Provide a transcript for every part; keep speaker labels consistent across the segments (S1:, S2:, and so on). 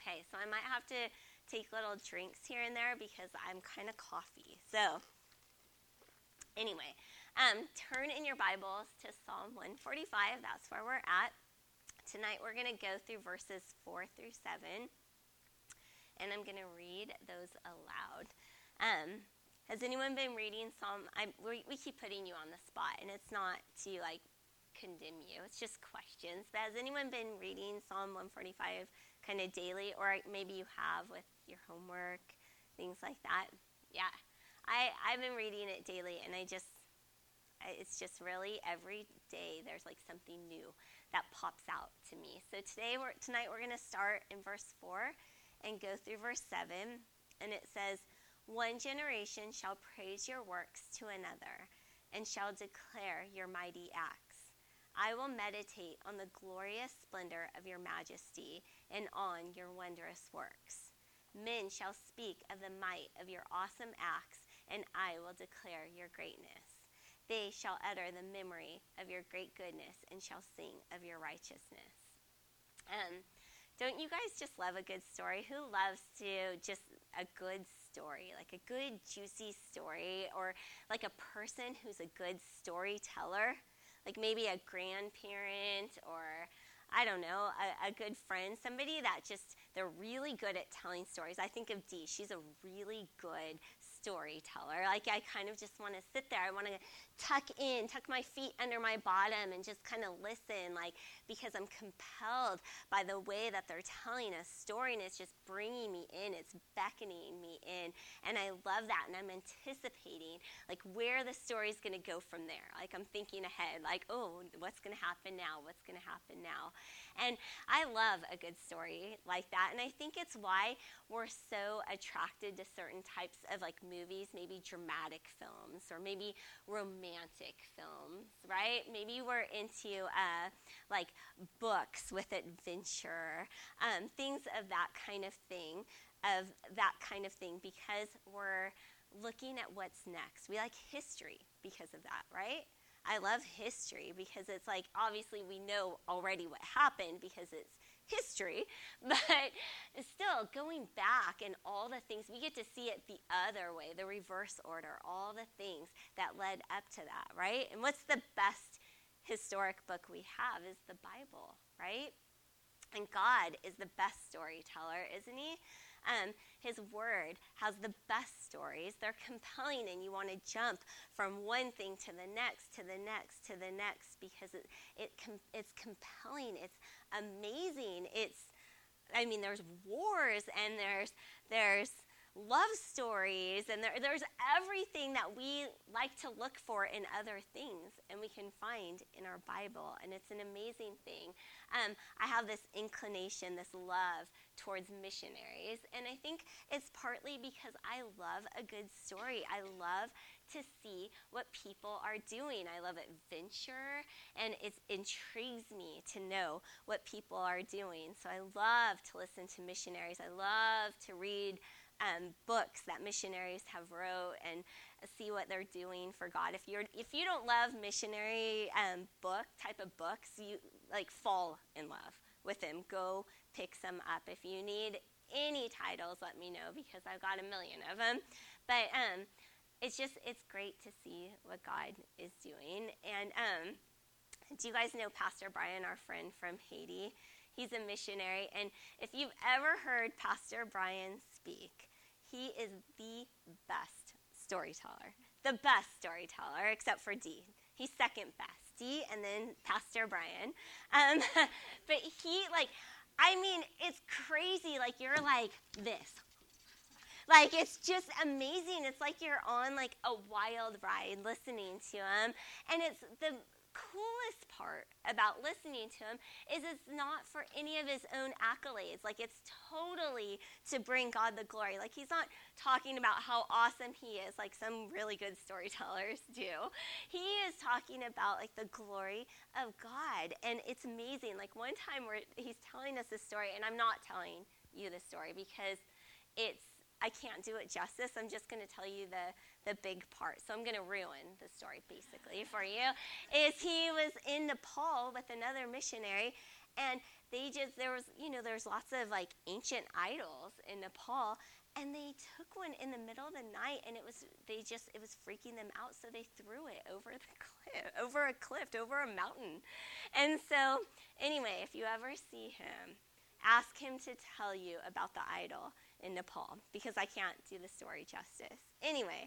S1: Okay, so I might have to take little drinks here and there because I'm kind of coffee. So anyway, turn in your Bibles to Psalm 145. That's where we're at. Tonight we're going to go through verses 4 through 7, and I'm going to read those aloud. Has anyone been reading Psalm? We keep putting you on the spot, and it's not to condemn you. It's just questions. But has anyone been reading Psalm 145 kind of daily, or maybe you have with your homework, things like that? Yeah, I've been reading it daily, and it's just really every day there's something new that pops out to me. So tonight we're going to start in verse 4 and go through verse 7, and it says, "One generation shall praise your works to another, and shall declare your mighty acts. I will meditate on the glorious splendor of your majesty and on your wondrous works. Men shall speak of the might of your awesome acts, and I will declare your greatness. They shall utter the memory of your great goodness and shall sing of your righteousness." Don't you guys just love a good story? Who loves just a good story, like a good juicy story, or like a person who's a good storyteller, like maybe a grandparent, or I don't know, a good friend, somebody that they're really good at telling stories. I think of Dee. She's a really good storyteller. I kind of just want to sit there. I want to tuck my feet under my bottom and just kind of listen, because I'm compelled by the way that they're telling a story, and it's just bringing me in. It's beckoning me in, and I love that, and I'm anticipating, where the story's going to go from there. I'm thinking ahead, oh, what's going to happen now? What's going to happen now? And I love a good story like that, and I think it's why we're so attracted to certain types of movies, maybe dramatic films or maybe romantic films, right? Maybe we're into books with adventure, things of that kind of thing, because we're looking at what's next. We like history because of that, right? I love history because it's obviously we know already what happened because it's history, but still going back and all the things, we get to see it the other way, the reverse order, all the things that led up to that, right? And what's the best historic book we have is the Bible, right? And God is the best storyteller, isn't he? His word has the best stories. They're compelling, and you want to jump from one thing to the next, to the next, to the next, because it's compelling. It's amazing. There's wars, and there's love stories, and there's everything that we like to look for in other things, and we can find in our Bible, and it's an amazing thing. I have this inclination, this love towards missionaries, and I think it's partly because I love a good story. I love to see what people are doing. I love adventure, and it intrigues me to know what people are doing. So I love to listen to missionaries. I love to read books that missionaries have wrote and see what they're doing for God. If you don't love missionary type of books, you fall in love with them. Go pick some up. If you need any titles, let me know because I've got a million of them. But it's great to see what God is doing. And do you guys know Pastor Brian, our friend from Haiti? He's a missionary, and if you've ever heard Pastor Brian speak, he is the best storyteller. The best storyteller, except for Dee. He's second best. Dee and then Pastor Brian. But he, it's crazy. You're this. It's just amazing. It's you're on, a wild ride listening to him. And it's the coolest part about listening to him is it's not for any of his own accolades. It's totally to bring God the glory. He's not talking about how awesome he is like some really good storytellers do. He is talking about the glory of God, and it's amazing. One time where he's telling us this story, and I'm not telling you the story because I can't do it justice. I'm just going to tell you the big part. So I'm going to ruin the story basically for you. Is he was in Nepal with another missionary, and there's lots of like ancient idols in Nepal, and they took one in the middle of the night, and it was freaking them out, so they threw it over a cliff, over a mountain. And so, anyway, if you ever see him, ask him to tell you about the idol in Nepal, because I can't do the story justice. Anyway,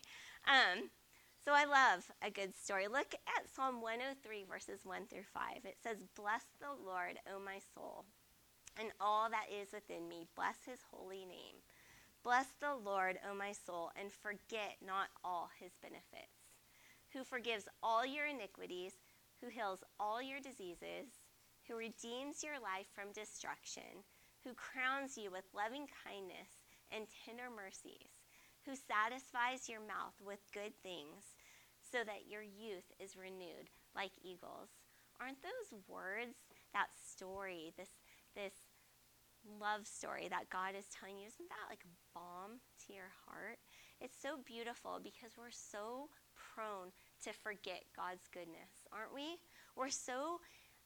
S1: so I love a good story. Look at Psalm 103, verses 1 through 5. It says, "Bless the Lord, O my soul, and all that is within me. Bless his holy name. Bless the Lord, O my soul, and forget not all his benefits, who forgives all your iniquities, who heals all your diseases, who redeems your life from destruction, who crowns you with loving kindness and tender mercies, who satisfies your mouth with good things, so that your youth is renewed like eagles." Aren't those words, that story, this love story that God is telling you, isn't that like balm to your heart? It's so beautiful, because we're so prone to forget God's goodness, aren't we? We're so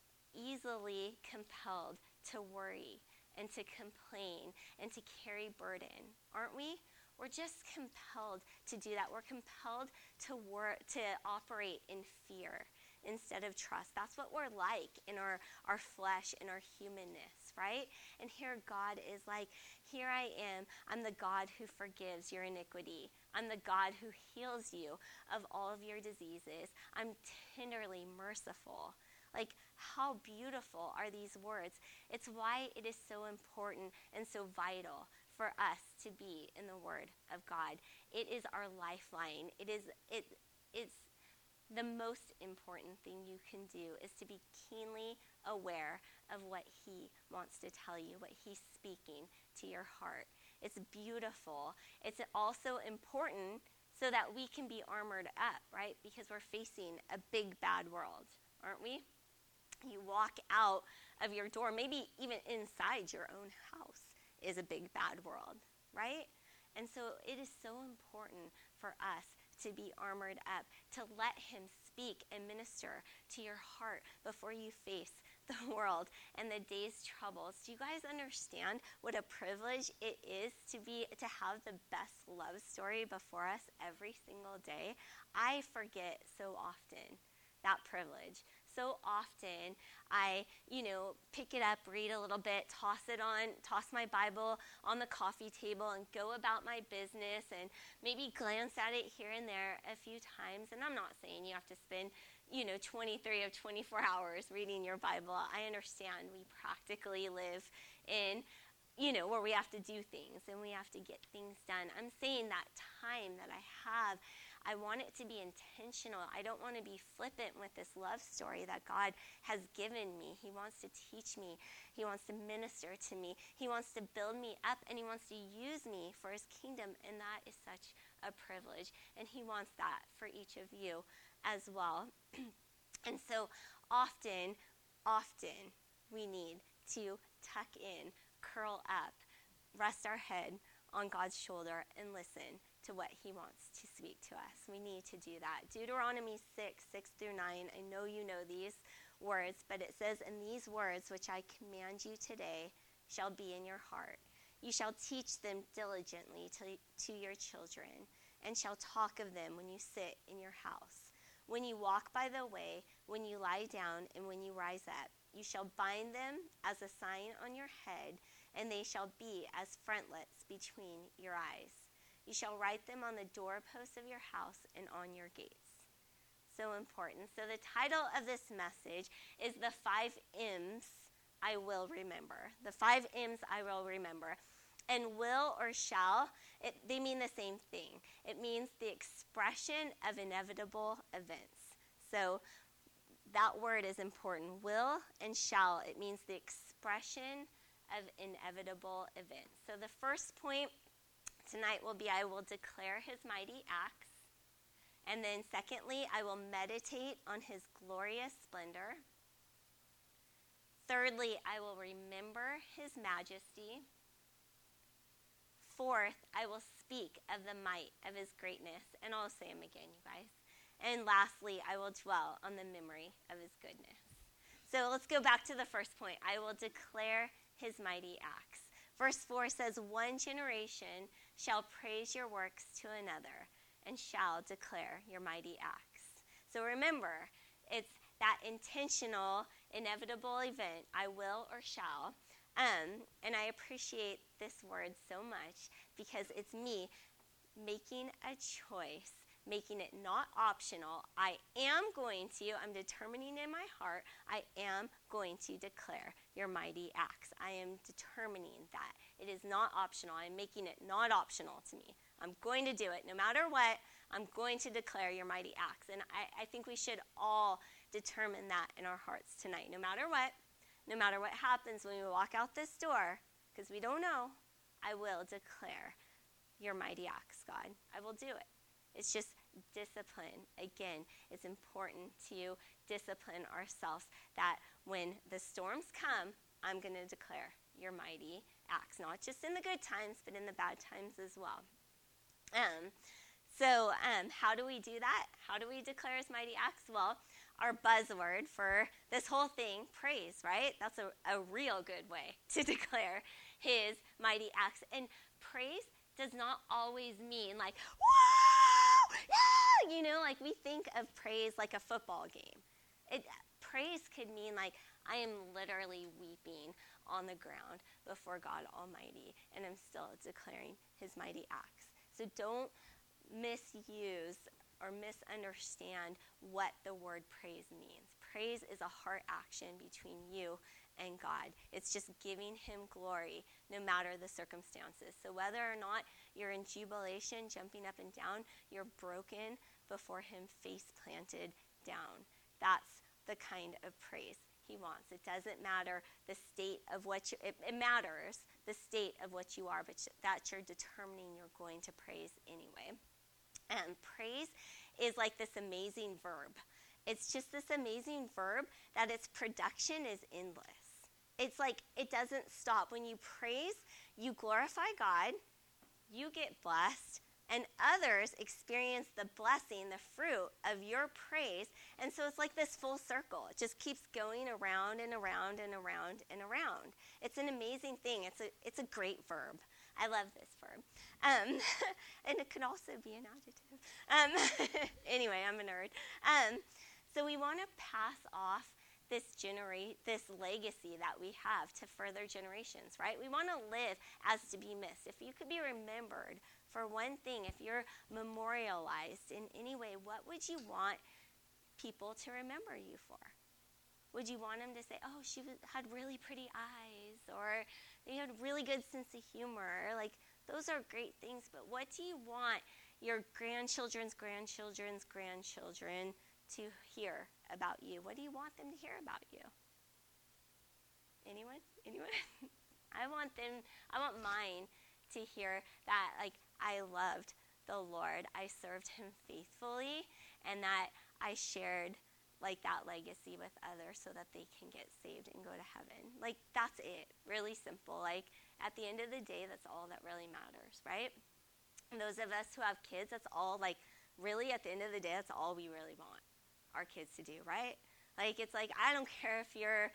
S1: easily compelled to worry and to complain and to carry burden, aren't we? We're just compelled to do that. We're compelled to operate in fear instead of trust. That's what we're like in our flesh, in our humanness, right? And here God is like, here I am. I'm the God who forgives your iniquity. I'm the God who heals you of all of your diseases. I'm tenderly merciful. Like, how beautiful are these words? It's why it is so important and so vital for us to be in the Word of God. It is our lifeline. It's the most important thing you can do is to be keenly aware of what he wants to tell you, what he's speaking to your heart. It's beautiful. It's also important so that we can be armored up, right? Because we're facing a big, bad world, aren't we? You walk out of your door, maybe even inside your own house is a big, bad world, right? And so it is so important for us to be armored up, to let him speak and minister to your heart before you face the world and the day's troubles. Do you guys understand what a privilege it is to have the best love story before us every single day? I forget so often that privilege. So often I, pick it up, read a little bit, toss my Bible on the coffee table and go about my business and maybe glance at it here and there a few times. And I'm not saying you have to spend, 23 of 24 hours reading your Bible. I understand we practically live in, where we have to do things and we have to get things done. I'm saying that time that I have, I want it to be intentional. I don't want to be flippant with this love story that God has given me. He wants to teach me. He wants to minister to me. He wants to build me up, and he wants to use me for his kingdom, and that is such a privilege. And he wants that for each of you as well. And so often we need to tuck in, curl up, rest our head on God's shoulder, and listen to what he wants to speak to us. We need to do that. Deuteronomy 6:6-9. I know you know these words, but it says, "And these words which I command you today shall be in your heart. You shall teach them diligently to your children, and shall talk of them when you sit in your house, when you walk by the way, when you lie down, and when you rise up. You shall bind them as a sign on your head, and they shall be as frontlets between your eyes. You shall write them on the doorposts of your house and on your gates." So important. So the title of this message is the 5 M's I will remember. The 5 M's I will remember. And will or shall, they mean the same thing. It means the expression of inevitable events. So that word is important. Will and shall, it means the expression of inevitable events. So the first point tonight will be, I will declare his mighty acts. And then secondly, I will meditate on his glorious splendor. Thirdly, I will remember his majesty. Fourth, I will speak of the might of his greatness. And I'll say them again, you guys. And lastly, I will dwell on the memory of his goodness. So let's go back to the first point. I will declare his mighty acts. Verse 4 says, one generation shall praise your works to another and shall declare your mighty acts. So remember, it's that intentional, inevitable event, I will or shall. And I appreciate this word so much because it's me making a choice, making it not optional. I'm determining in my heart, I am going to declare your mighty acts. I am determining that. It is not optional. I'm making it not optional to me. I'm going to do it. No matter what, I'm going to declare your mighty acts. And I think we should all determine that in our hearts tonight. No matter what happens when we walk out this door, because we don't know, I will declare your mighty acts, God. I will do it. It's just discipline. Again, it's important to discipline ourselves that when the storms come, I'm going to declare your mighty acts, not just in the good times, but in the bad times as well. So how do we do that? How do we declare his mighty acts? Well, our buzzword for this whole thing, praise, right? That's a real good way to declare his mighty acts. And praise does not always mean like, whoa, yeah, like we think of praise like a football game. Praise could mean like I am literally weeping on the ground before God Almighty, and I'm still declaring his mighty acts. So don't misuse or misunderstand what the word praise means. Praise is a heart action between you and God. It's just giving him glory no matter the circumstances. So whether or not you're in jubilation, jumping up and down, you're broken before him, face planted down. That's the kind of praise he wants. It doesn't matter the state of what it matters the state of what you are, but that you're determining you're going to praise anyway. And praise is like this amazing verb. It's just this amazing verb that its production is endless. It's like it doesn't stop. When you praise, you glorify God, you get blessed, and others experience the blessing, the fruit of your praise. And so it's like this full circle. It just keeps going around and around and around and around. It's an amazing thing. It's a great verb. I love this verb. And it could also be an adjective. Anyway, I'm a nerd. So we want to pass off this legacy that we have to further generations, right? We want to live as to be missed. If you could be remembered for one thing, if you're memorialized in any way, what would you want people to remember you for? Would you want them to say, oh, she had really pretty eyes, or you had really good sense of humor? Like, those are great things, but what do you want your grandchildren's grandchildren's grandchildren to hear about you? What do you want them to hear about you? Anyone? I want mine to hear that, like, I loved the Lord, I served him faithfully, and that I shared like that legacy with others so that they can get saved and go to heaven. Like, that's it. Really simple. Like, at the end of the day, that's all that really matters, right? And those of us who have kids, that's all, like, really at the end of the day, that's all we really want our kids to do, right? Like, it's like, I don't care if you're,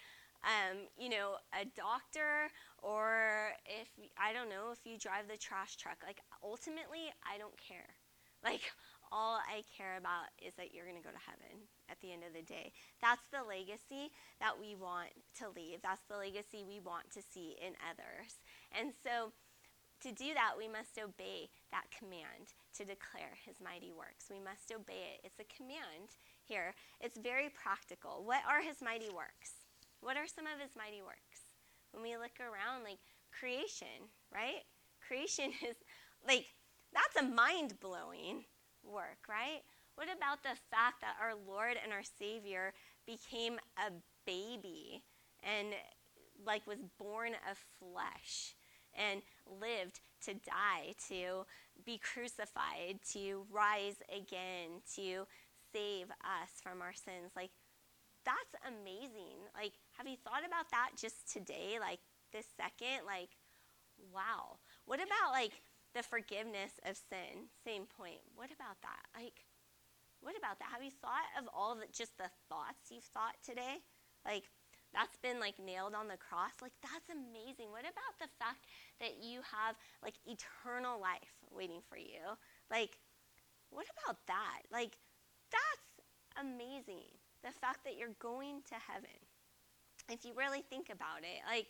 S1: a doctor, or if you drive the trash truck. Like, ultimately, I don't care. Like, all I care about is that you're going to go to heaven at the end of the day. That's the legacy that we want to leave. That's the legacy we want to see in others. And so to do that, we must obey that command to declare his mighty works. We must obey it. It's a command here. It's very practical. What are his mighty works? What are some of his mighty works? When we look around, like creation, right? Creation is like, that's a mind-blowing work, right? What about the fact that our Lord and our Savior became a baby and like was born of flesh and lived to die, to be crucified, to rise again, to save us from our sins? Like, that's amazing. Like, have you thought about that just today, like this second? Like, wow. What about like the forgiveness of sin? Same point. What about that? Like, what about that? Have you thought of all just the thoughts you've thought today? Like, that's been like nailed on the cross. Like, that's amazing. What about the fact that you have like eternal life waiting for you? Like, what about that? Like, that's amazing. The fact that you're going to heaven. If you really think about it, like,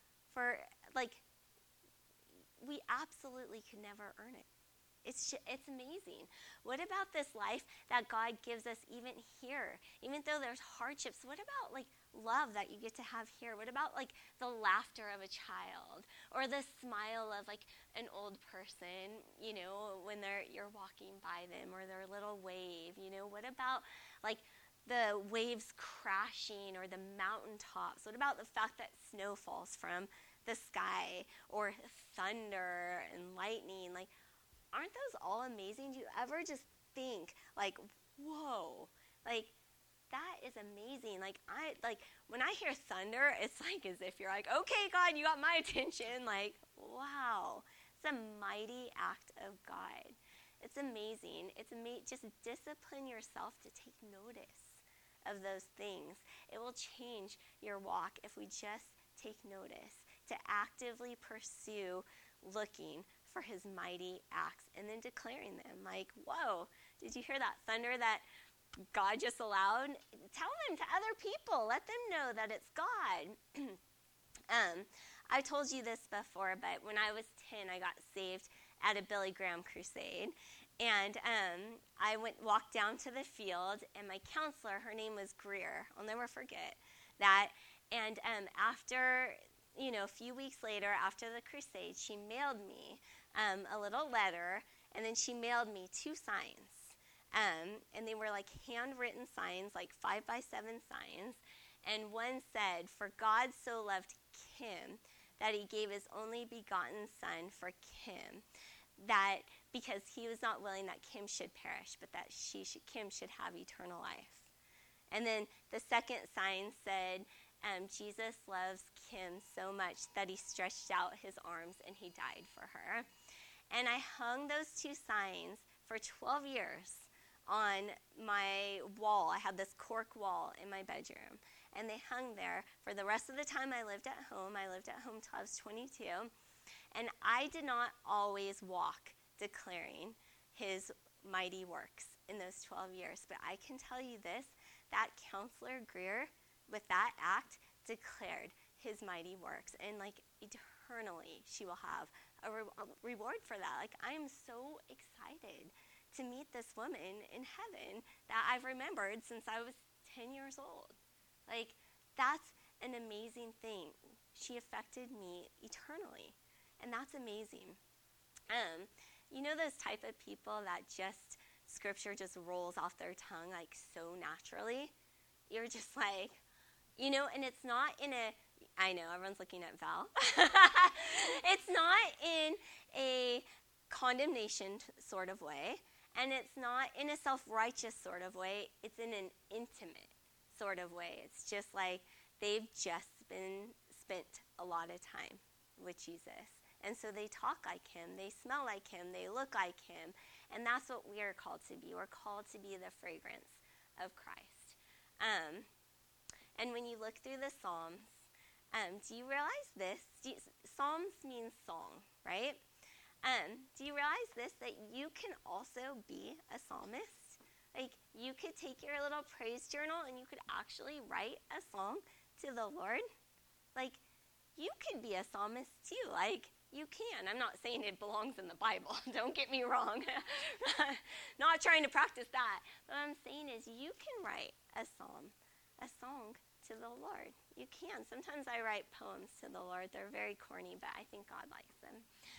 S1: we absolutely could never earn it. It's amazing. What about this life that God gives us even here? Even though there's hardships, what about like love that you get to have here? What about like the laughter of a child or the smile of like an old person, you know, when you're walking by them, or their little wave, you know? What about like the waves crashing or the mountaintops? What about the fact that snow falls from the sky, or thunder and lightning? Like, aren't those all amazing? Do you ever just think like, whoa, like that is amazing? Like, when I hear thunder, it's like as if you're like, okay, God, you got my attention. Like, wow, it's a mighty act of God. It's amazing. Just discipline yourself to take notice of those things. It will change your walk if we just take notice, to actively pursue looking for his mighty acts and then declaring them. Like, whoa, did you hear that thunder that God just allowed? Tell them to other people. Let them know that it's God. I told you this before, but when I was 10, I got saved at a Billy Graham crusade. And I walked down to the field, and my counselor, her name was Greer. I'll never forget that. And after, a few weeks later, after the crusade, she mailed me a little letter, and then she mailed me 2 signs. And they were like handwritten signs, like 5x7 signs. And one said, "For God so loved Kim that he gave his only begotten son for Kim, that because he was not willing that Kim should perish, but that Kim should have eternal life." And then the second sign said, "Jesus loves Kim so much that he stretched out his arms and he died for her." And I hung those 2 signs for 12 years on my wall. I had this cork wall in my bedroom, and they hung there for the rest of the time I lived at home. I lived at home till I was 22, and I did not always walk declaring his mighty works in those 12 years. But I can tell you this, that Counselor Greer, with that act, declared his mighty works, and like eternally she will have a reward for that. Like, I am so excited to meet this woman in heaven that I've remembered since I was 10 years old. Like, that's an amazing thing. She affected me eternally, and that's amazing. Those type of people that just scripture just rolls off their tongue like so naturally. You're just like, and it's not in I know, everyone's looking at Val. It's not in a condemnation sort of way, and it's not in a self-righteous sort of way. It's in an intimate sort of way. It's just like they've just spent a lot of time with Jesus. And so they talk like him, they smell like him, they look like him, and that's what we are called to be. We're called to be the fragrance of Christ. And when you look through the Psalms, do you realize this? Psalms means song, right? Do you realize this, that you can also be a psalmist? Like, you could take your little praise journal and you could actually write a song to the Lord. Like, you could be a psalmist too. Like, you can. I'm not saying it belongs in the Bible. Don't get me wrong. Not trying to practice that. But what I'm saying is you can write a song to the Lord. You can. Sometimes I write poems to the Lord. They're very corny, but I think God likes them.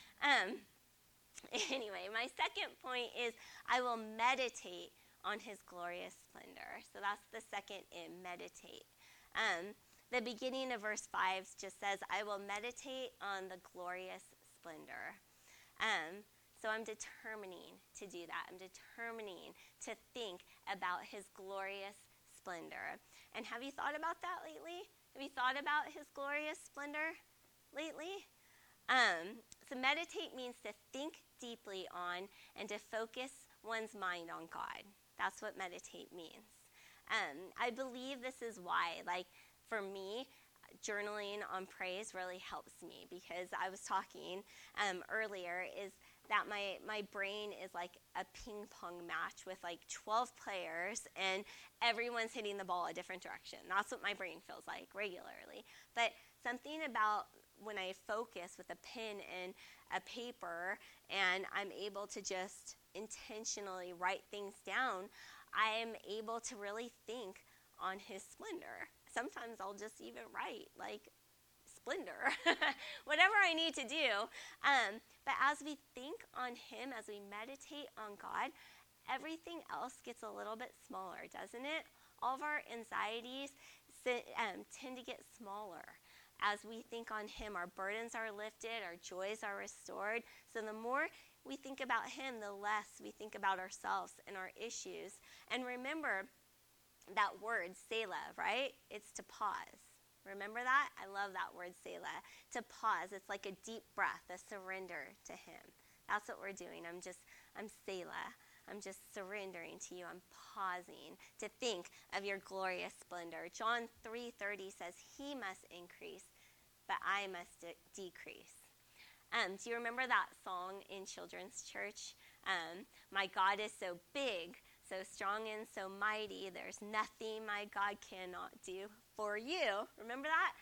S1: Anyway, my second point is I will meditate on his glorious splendor. So that's the second M, meditate. The beginning of verse 5 just says, "I will meditate on the glorious splendor." So I'm determining to do that. I'm determining to think about his glorious splendor. And have you thought about that lately? Have you thought about his glorious splendor lately? So meditate means to think deeply on and to focus one's mind on God. That's what meditate means. I believe this is why, like, for me, journaling on praise really helps me, because I was talking earlier is that my brain is like a ping pong match with like 12 players, and everyone's hitting the ball a different direction. That's what my brain feels like regularly. But something about when I focus with a pen and a paper, and I'm able to just intentionally write things down, I am able to really think on his splendor. Sometimes I'll just even write like splendor, whatever I need to do. But as we think on him, as we meditate on God, everything else gets a little bit smaller, doesn't it? All of our anxieties tend to get smaller. As we think on him, our burdens are lifted, our joys are restored. So the more we think about him, the less we think about ourselves and our issues. And remember that word, Selah, right? It's to pause. Remember that? I love that word, Selah. To pause. It's like a deep breath, a surrender to him. That's what we're doing. I'm Selah. I'm just surrendering to you. I'm pausing to think of your glorious splendor. John 3:30 says, he must increase, but I must decrease. Do you remember that song in children's church? My God is so big, so strong and so mighty, there's nothing my God cannot do for you. Remember that?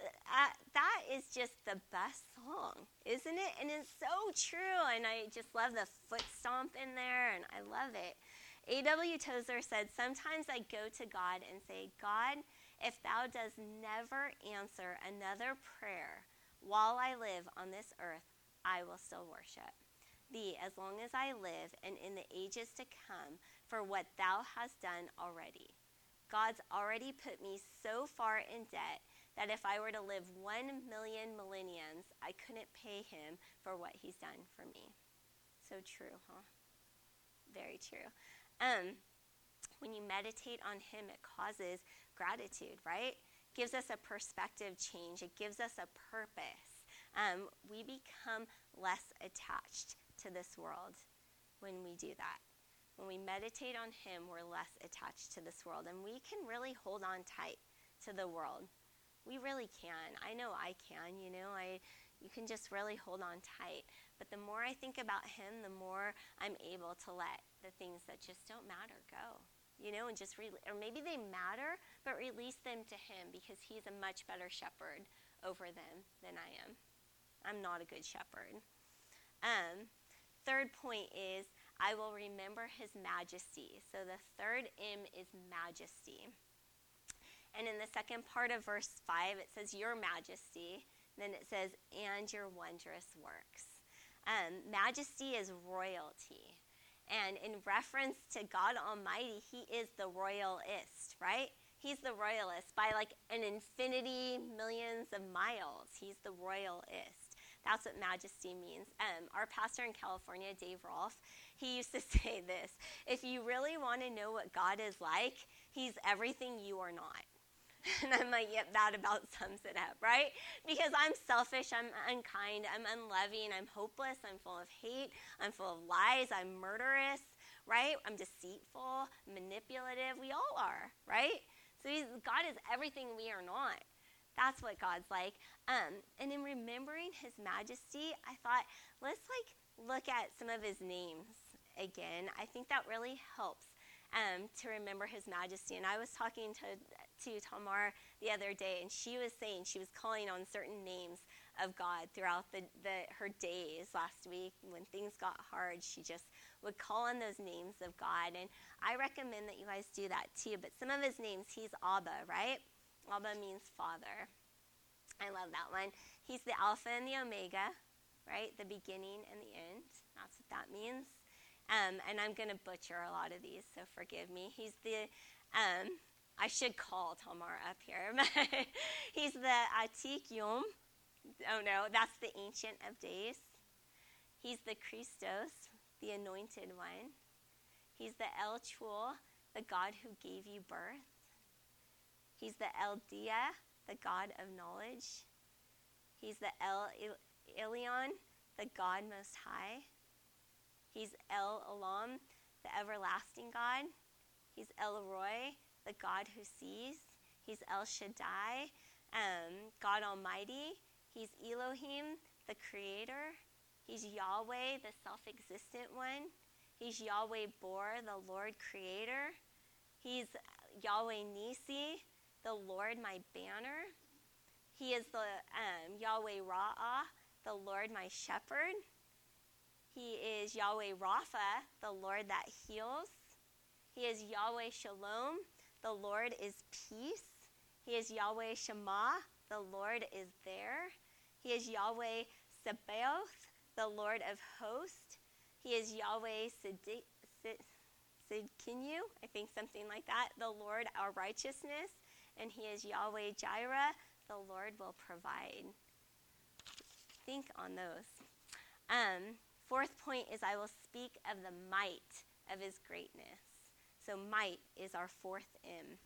S1: That is just the best song, isn't it? And it's so true, and I just love the foot stomp in there, and I love it. A.W. Tozer said, sometimes I go to God and say, God, if thou dost never answer another prayer while I live on this earth, I will still worship thee as long as I live and in the ages to come for what thou hast done already. God's already put me so far in debt that if I were to live 1 million millenniums, I couldn't pay him for what he's done for me. So true, huh? Very true. When you meditate on him, it causes gratitude, right? Gives us a perspective change. It gives us a purpose. We become less attached to this world when we do that. When we meditate on him, we're less attached to this world, and we can really hold on tight to the world. We really can. I know I can, you can just really hold on tight. But the more I think about him, the more I'm able to let the things that just don't matter go, and just or maybe they matter, but release them to him, because he's a much better shepherd over them than I am. I'm not a good shepherd. Third point is, I will remember his majesty. So the third M is majesty. And in the second part of verse 5, it says, your majesty. Then it says, and your wondrous works. Majesty is royalty. And in reference to God Almighty, he is the royalist, right? He's the royalist by like an infinity, millions of miles. He's the royalist. That's what majesty means. Our pastor in California, Dave Rolfe, he used to say this: if you really want to know what God is like, he's everything you are not. And I'm like, yep, that about sums it up, right? Because I'm selfish, I'm unkind, I'm unloving, I'm hopeless, I'm full of hate, I'm full of lies, I'm murderous, right? I'm deceitful, manipulative. We all are, right? So God is everything we are not. That's what God's like. And in remembering his majesty, I thought, let's look at some of his names again. I think that really helps to remember his majesty. And I was talking to Tamar the other day, and she was saying she was calling on certain names of God throughout her days last week. When things got hard, she just would call on those names of God. And I recommend that you guys do that too. But some of his names, he's Abba, right? Abba means father. I love that one. He's the Alpha and the Omega, right? The beginning and the end. That's what that means. And I'm going to butcher a lot of these, so forgive me. He's the, I should call Tamar up here. He's the Atik Yom. Oh no, that's the Ancient of Days. He's the Christos, the Anointed One. He's the El Chul, the God who gave you birth. He's the El Dia, the God of knowledge. He's the El Elyon, the God Most High. He's El Olam, the everlasting God. He's El Roi, the God who sees. He's El Shaddai, God Almighty. He's Elohim, the Creator. He's Yahweh, the self-existent one. He's Yahweh Bor, the Lord Creator. He's Yahweh Nisi, the Lord my banner. He is the Yahweh Ra'ah, the Lord my shepherd. He is Yahweh Rapha, the Lord that heals. He is Yahweh Shalom, the Lord is peace. He is Yahweh Shema, the Lord is there. He is Yahweh Sabaoth, the Lord of hosts. He is Yahweh Sidkinu, I think something like that, the Lord our righteousness. And he is Yahweh Jireh, the Lord will provide. Think on those. Fourth point is I will speak of the might of his greatness. So might is our fourth M.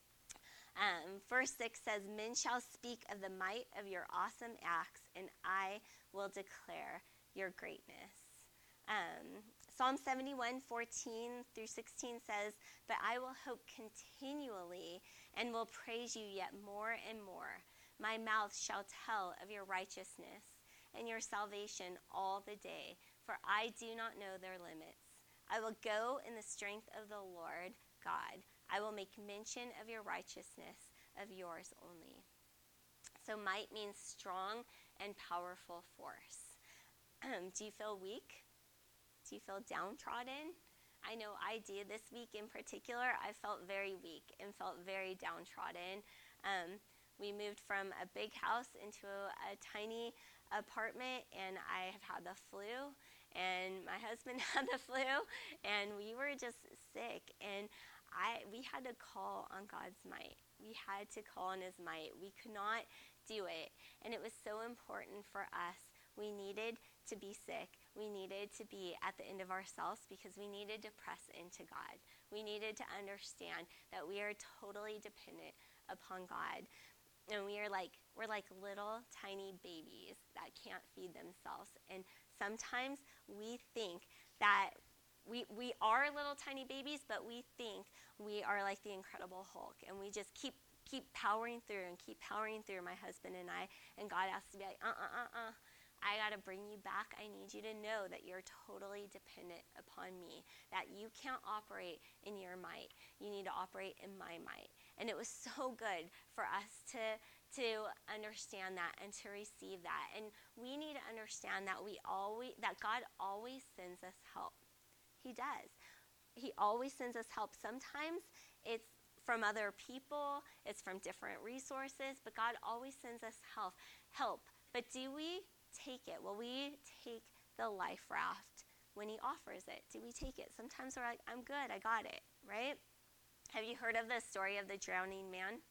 S1: Verse 6 says, men shall speak of the might of your awesome acts, and I will declare your greatness. Psalm 71, 14 through 16 says, but I will hope continually and will praise you yet more and more. My mouth shall tell of your righteousness and your salvation all the day, for I do not know their limits. I will go in the strength of the Lord God. I will make mention of your righteousness, of yours only. So might means strong and powerful force. Do you feel weak? Do you feel downtrodden? I know I do. This week in particular, I felt very weak and felt very downtrodden. We moved from a big house into a tiny apartment, and I have had the flu, and my husband had the flu, and we were just sick, and we had to call on God's might. We had to call on his might. We could not do it, and it was so important for us. We needed to be sick. We needed to be at the end of ourselves because we needed to press into God. We needed to understand that we are totally dependent upon God. And we're like little tiny babies that can't feed themselves. And sometimes we think that we are little tiny babies, but we think we are like the Incredible Hulk. And we just keep powering through and keep powering through, my husband and I. And God has to be like, I got to bring you back. I need you to know that you're totally dependent upon me, that you can't operate in your might. You need to operate in my might. And it was so good for us to understand that and to receive that. And we need to understand that that God always sends us help. He does. He always sends us help. Sometimes it's from other people, it's from different resources, but God always sends us help. But do we take it? Will we take the life raft when he offers it? Do we take it? Sometimes we're like, I'm good, I got it, right? Have you heard of the story of the drowning man?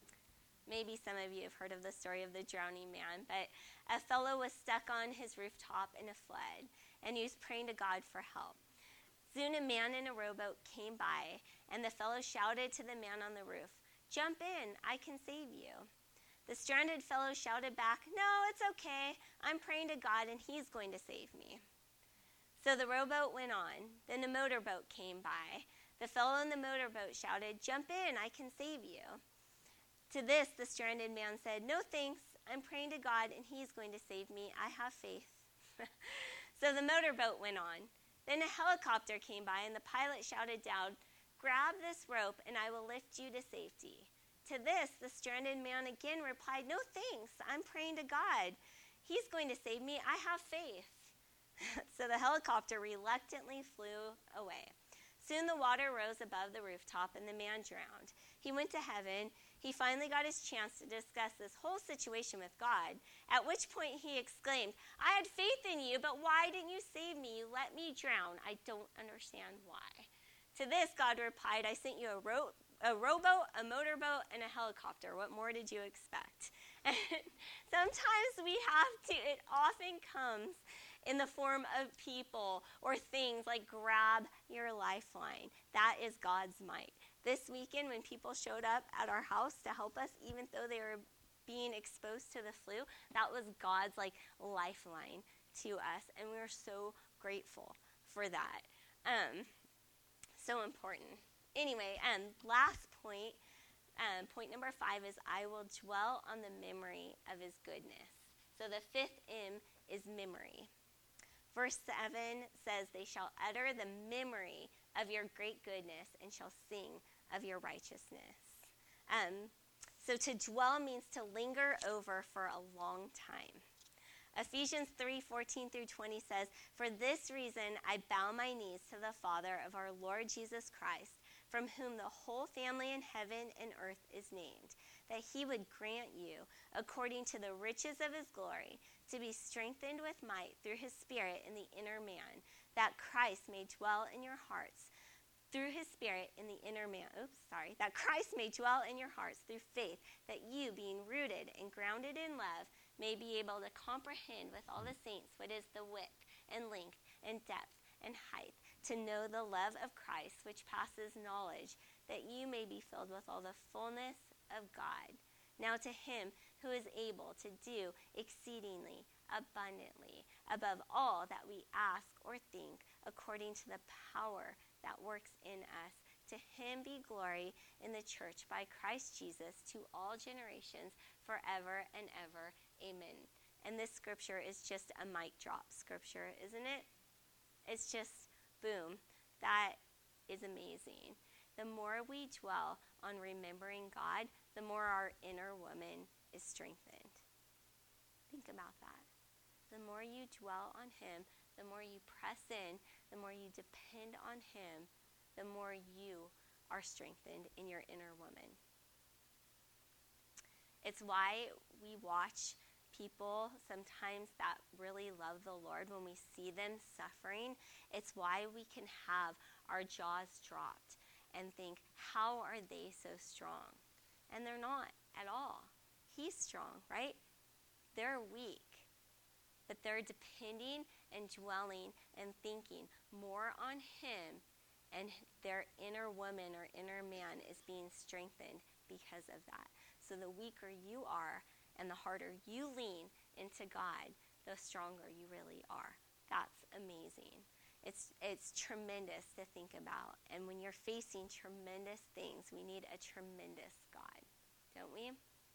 S1: Maybe some of you have heard of the story of the drowning man, but a fellow was stuck on his rooftop in a flood, and he was praying to God for help. Soon a man in a rowboat came by, and the fellow shouted to the man on the roof, "Jump in, I can save you." The stranded fellow shouted back, "No, it's okay. I'm praying to God, and he's going to save me." So the rowboat went on. Then a motorboat came by. The fellow in the motorboat shouted, "Jump in, I can save you." To this, the stranded man said, "No thanks. I'm praying to God, and he's going to save me. I have faith." So the motorboat went on. Then a helicopter came by, and the pilot shouted down, "Grab this rope, and I will lift you to safety." To this, the stranded man again replied, "No thanks. I'm praying to God. He's going to save me. I have faith." So the helicopter reluctantly flew away. Soon the water rose above the rooftop, and the man drowned. He went to heaven. He finally got his chance to discuss this whole situation with God, at which point he exclaimed, "I had faith in you, but why didn't you save me? You let me drown. I don't understand why." To this, God replied, "I sent you a rowboat, a motorboat, and a helicopter. What more did you expect?" And sometimes it often comes in the form of people or things like grab your lifeline. That is God's might. This weekend when people showed up at our house to help us, even though they were being exposed to the flu, that was God's lifeline to us, and we were so grateful for that. So important. Anyway, last point, Point number 5 is I will dwell on the memory of his goodness. So the 5th M is memory. Verse 7 says, they shall utter the memory of your great goodness and shall sing of your righteousness. So to dwell means to linger over for a long time. Ephesians 3:14 through 20 says, for this reason I bow my knees to the Father of our Lord Jesus Christ, from whom the whole family in heaven and earth is named, that he would grant you, according to the riches of his glory, to be strengthened with might through his Spirit in the inner man, that Christ may dwell in your hearts through his Spirit in the inner man. That Christ may dwell in your hearts through faith, that you, being rooted and grounded in love, may be able to comprehend with all the saints what is the width and length and depth and height, to know the love of Christ, which passes knowledge, that you may be filled with all the fullness of God. Now to him who is able to do exceedingly abundantly above all that we ask or think, according to the power that works in us, to him be glory in the church by Christ Jesus to all generations forever and ever. Amen. And this scripture is just a mic drop scripture, isn't it? It's just boom. That is amazing. The more we dwell on remembering God, the more our inner woman is strengthened. Think about that. The more you dwell on him, the more you press in, the more you depend on him, the more you are strengthened in your inner woman. It's why we watch people sometimes that really love the Lord, when we see them suffering, it's why we can have our jaws dropped and think, how are they so strong? And they're not at all. He's strong, right? They're weak. But they're depending and dwelling and thinking more on him, and their inner woman or inner man is being strengthened because of that. So the weaker you are and the harder you lean into God, the stronger you really are. That's amazing. It's tremendous to think about. And when you're facing tremendous things, we need a tremendous God, don't we?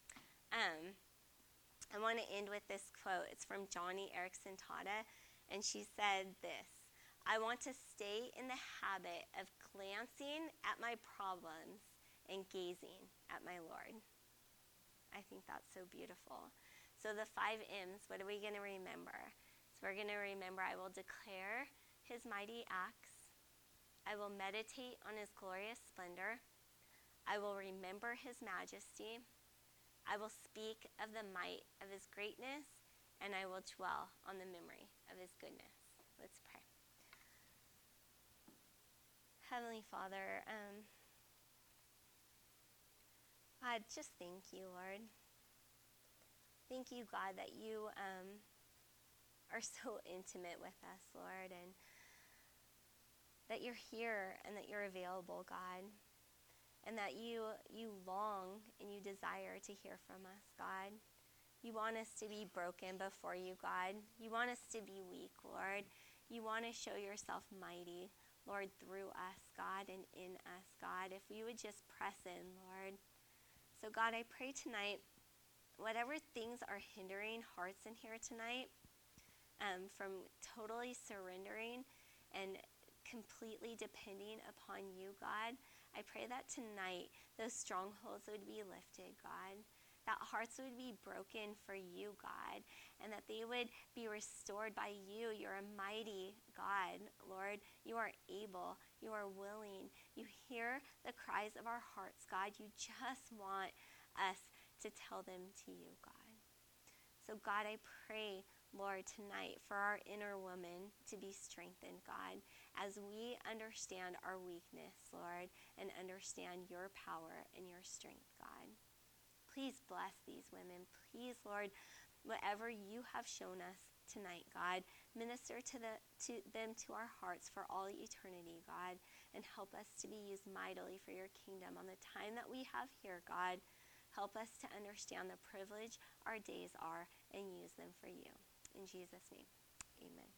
S1: I want to end with this quote. It's from Joni Eareckson Tada, and she said this: I want to stay in the habit of glancing at my problems and gazing at my Lord. I think that's so beautiful. So the 5 M's, what are we going to remember? So we're going to remember, I will declare his mighty acts. I will meditate on his glorious splendor. I will remember his majesty. I will speak of the might of his greatness, and I will dwell on the memory of his goodness. Let's pray. Heavenly Father, God, just thank you, Lord. Thank you, God, that you are so intimate with us, Lord, and that you're here and that you're available, God, and that you long and you desire to hear from us, God. You want us to be broken before you, God. You want us to be weak, Lord. You want to show yourself mighty, Lord, through us, God, and in us, God. If we would just press in, Lord. So, God, I pray tonight, whatever things are hindering hearts in here tonight, from totally surrendering and completely depending upon you, God, I pray that tonight those strongholds would be lifted, God, that hearts would be broken for you, God, and that they would be restored by you. You're a mighty God, Lord. You are able. You are willing. You hear the cries of our hearts, God. You just want us to tell them to you, God. So, God, I pray, Lord, tonight for our inner woman to be strengthened, God, as we understand our weakness, Lord, and understand your power and your strength, God. Please bless these women. Please, Lord, whatever you have shown us tonight, God, minister to them to our hearts for all eternity, God, and help us to be used mightily for your kingdom on the time that we have here, God. Help us to understand the privilege our days are and use them for you. In Jesus' name, amen.